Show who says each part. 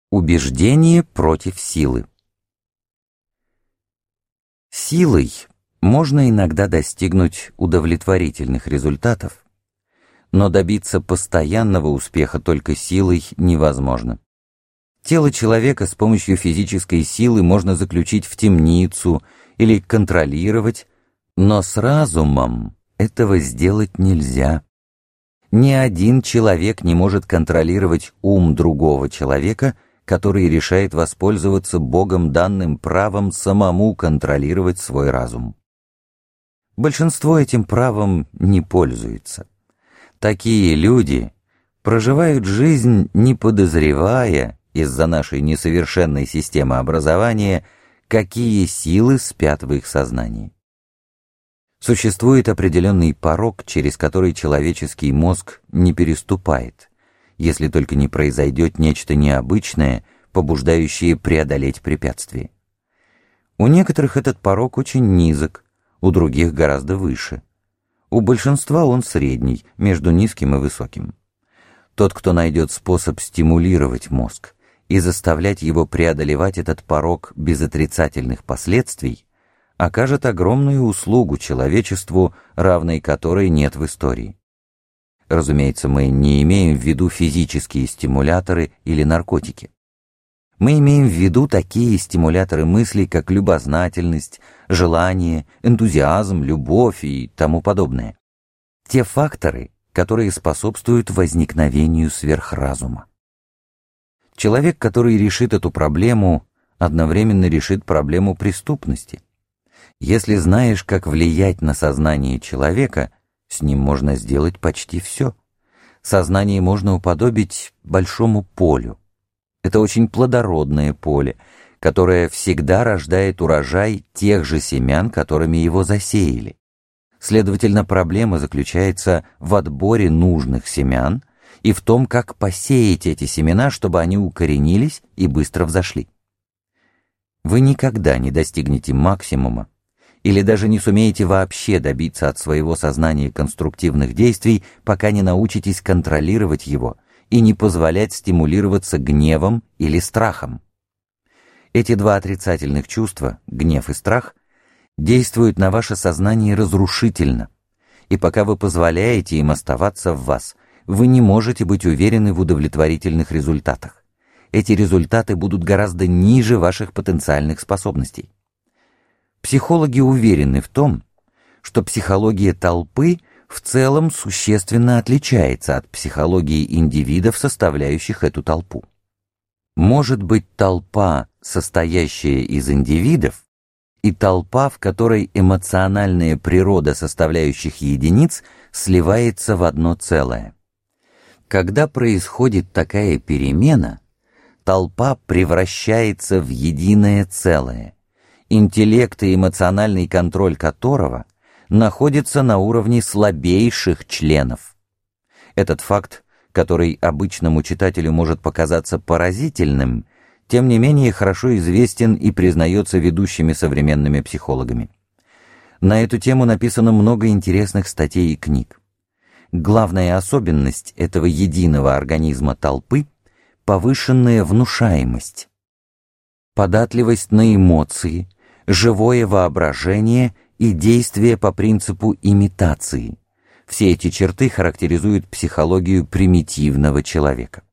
Speaker 1: Убеждение против силы. Силой можно иногда достигнуть удовлетворительных результатов, но добиться постоянного успеха только силой невозможно. Тело человека с помощью физической силы можно заключить в темницу или контролировать, но с разумом этого сделать нельзя. Ни один человек не может контролировать ум другого человека, который решает воспользоваться Богом данным правом самому контролировать свой разум. Большинство этим правом не пользуется. Такие люди проживают жизнь, не подозревая из-за нашей несовершенной системы образования, какие силы спят в их сознании. Существует определенный порог, через который человеческий мозг не переступает, если только не произойдет нечто необычное, побуждающее преодолеть препятствие. У некоторых этот порог очень низок, у других гораздо выше. У большинства он средний, между низким и высоким. Тот, кто найдет способ стимулировать мозг и заставлять его преодолевать этот порог без отрицательных последствий, окажет огромную услугу человечеству, равной которой нет в истории. Разумеется, мы не имеем в виду физические стимуляторы или наркотики. Мы имеем в виду такие стимуляторы мысли, как любознательность, желание, энтузиазм, любовь и тому подобное. Те факторы, которые способствуют возникновению сверхразума. Человек, который решит эту проблему, одновременно решит проблему преступности. Если знаешь, как влиять на сознание человека, с ним можно сделать почти все. Сознание можно уподобить большому полю. Это очень плодородное поле, которое всегда рождает урожай тех же семян, которыми его засеяли. Следовательно, проблема заключается в отборе нужных семян и в том, как посеять эти семена, чтобы они укоренились и быстро взошли. Вы никогда не достигнете максимума, или даже не сумеете вообще добиться от своего сознания конструктивных действий, пока не научитесь контролировать его и не позволять стимулироваться гневом или страхом. Эти два отрицательных чувства, гнев и страх, действуют на ваше сознание разрушительно, и пока вы позволяете им оставаться в вас, вы не можете быть уверены в удовлетворительных результатах. Эти результаты будут гораздо ниже ваших потенциальных способностей. Психологи уверены в том, что психология толпы в целом существенно отличается от психологии индивидов, составляющих эту толпу. Может быть толпа, состоящая из индивидов, и толпа, в которой эмоциональная природа составляющих единиц сливается в одно целое. Когда происходит такая перемена, толпа превращается в единое целое, интеллект и эмоциональный контроль которого находится на уровне слабейших членов. Этот факт, который обычному читателю может показаться поразительным, тем не менее хорошо известен и признается ведущими современными психологами. На эту тему написано много интересных статей и книг. Главная особенность этого единого организма толпы – повышенная внушаемость, податливость на эмоции, живое воображение и действие по принципу имитации. Все эти черты характеризуют психологию примитивного человека.